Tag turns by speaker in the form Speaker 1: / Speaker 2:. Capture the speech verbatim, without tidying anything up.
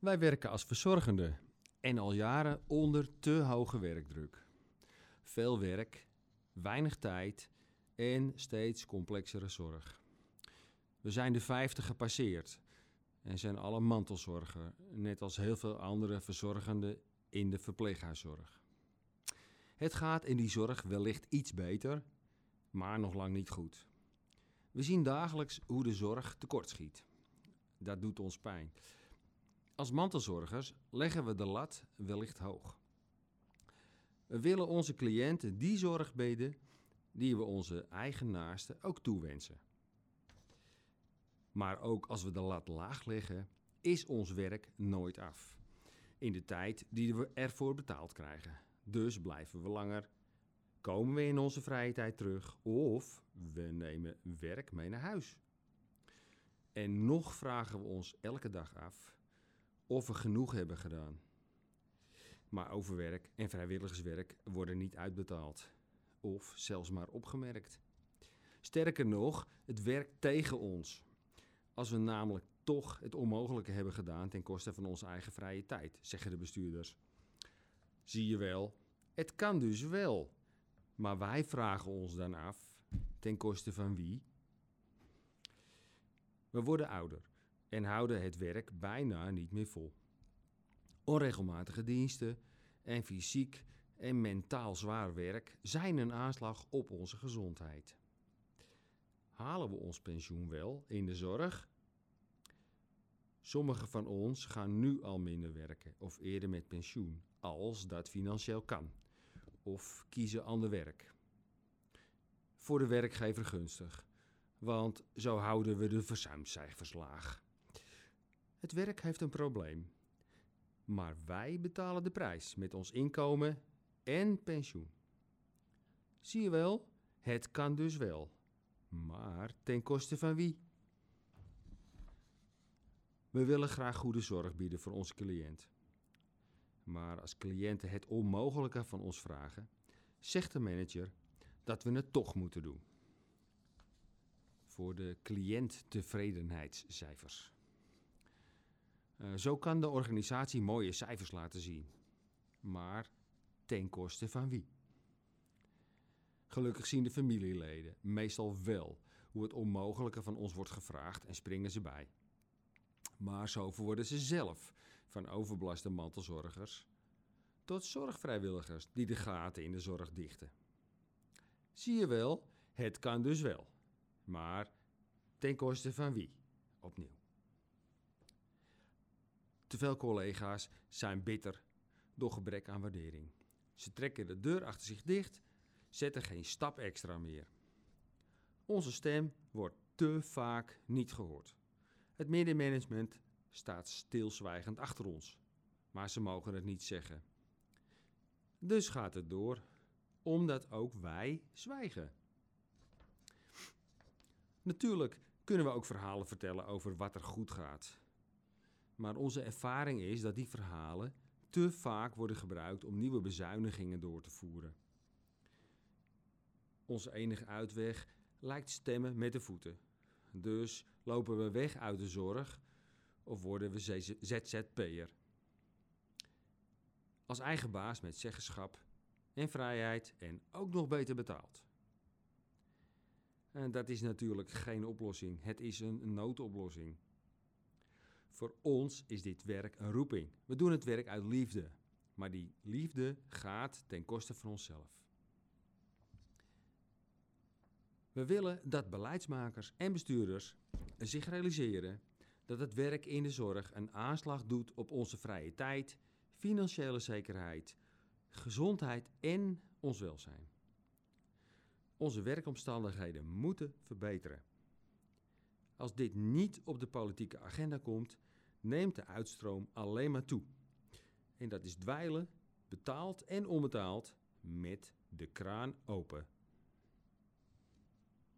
Speaker 1: Wij werken als verzorgende en al jaren onder te hoge werkdruk. Veel werk, weinig tijd en steeds complexere zorg. We zijn de vijftig gepasseerd en zijn alle mantelzorger, net als heel veel andere verzorgenden in de verpleeghuiszorg. Het gaat in die zorg wellicht iets beter, maar nog lang niet goed. We zien dagelijks hoe de zorg tekortschiet. Dat doet ons pijn. Als mantelzorgers leggen we de lat wellicht hoog. We willen onze cliënten die zorg bieden die we onze eigen naasten ook toewensen. Maar ook als we de lat laag leggen, is ons werk nooit af. In de tijd die we ervoor betaald krijgen. Dus blijven we langer, komen we in onze vrije tijd terug of we nemen werk mee naar huis. En nog vragen we ons elke dag af of we genoeg hebben gedaan. Maar overwerk en vrijwilligerswerk worden niet uitbetaald of zelfs maar opgemerkt. Sterker nog, het werkt tegen ons. Als we namelijk toch het onmogelijke hebben gedaan ten koste van onze eigen vrije tijd, zeggen de bestuurders. Zie je wel, het kan dus wel. Maar wij vragen ons dan af, ten koste van wie? We worden ouder en houden het werk bijna niet meer vol. Onregelmatige diensten en fysiek en mentaal zwaar werk zijn een aanslag op onze gezondheid. Halen we ons pensioen wel in de zorg? Sommigen van ons gaan nu al minder werken of eerder met pensioen, als dat financieel kan. Of kiezen ander werk. Voor de werkgever gunstig, want zo houden we de verzuimcijfers laag. Het werk heeft een probleem, maar wij betalen de prijs met ons inkomen en pensioen. Zie je wel, het kan dus wel, maar ten koste van wie? We willen graag goede zorg bieden voor onze cliënt. Maar als cliënten het onmogelijke van ons vragen, zegt de manager dat we het toch moeten doen. Voor de cliënttevredenheidscijfers. Uh, zo kan de organisatie mooie cijfers laten zien. Maar ten koste van wie? Gelukkig zien de familieleden meestal wel hoe het onmogelijke van ons wordt gevraagd en springen ze bij. Maar zo worden ze zelf van overbelaste mantelzorgers tot zorgvrijwilligers die de gaten in de zorg dichten. Zie je wel, het kan dus wel. Maar ten koste van wie? Opnieuw. Te veel collega's zijn bitter door gebrek aan waardering. Ze trekken de deur achter zich dicht, zetten geen stap extra meer. Onze stem wordt te vaak niet gehoord. Het middenmanagement staat stilzwijgend achter ons, maar ze mogen het niet zeggen. Dus gaat het door, omdat ook wij zwijgen. Natuurlijk kunnen we ook verhalen vertellen over wat er goed gaat. Maar onze ervaring is dat die verhalen te vaak worden gebruikt om nieuwe bezuinigingen door te voeren. Onze enige uitweg lijkt stemmen met de voeten. Dus lopen we weg uit de zorg of worden we Z Z P'er. Als eigen baas met zeggenschap en vrijheid en ook nog beter betaald. En dat is natuurlijk geen oplossing, het is een noodoplossing. Voor ons is dit werk een roeping. We doen het werk uit liefde, maar die liefde gaat ten koste van onszelf. We willen dat beleidsmakers en bestuurders zich realiseren dat het werk in de zorg een aanslag doet op onze vrije tijd, financiële zekerheid, gezondheid en ons welzijn. Onze werkomstandigheden moeten verbeteren. Als dit niet op de politieke agenda komt, neemt de uitstroom alleen maar toe. En dat is dweilen, betaald en onbetaald, met de kraan open.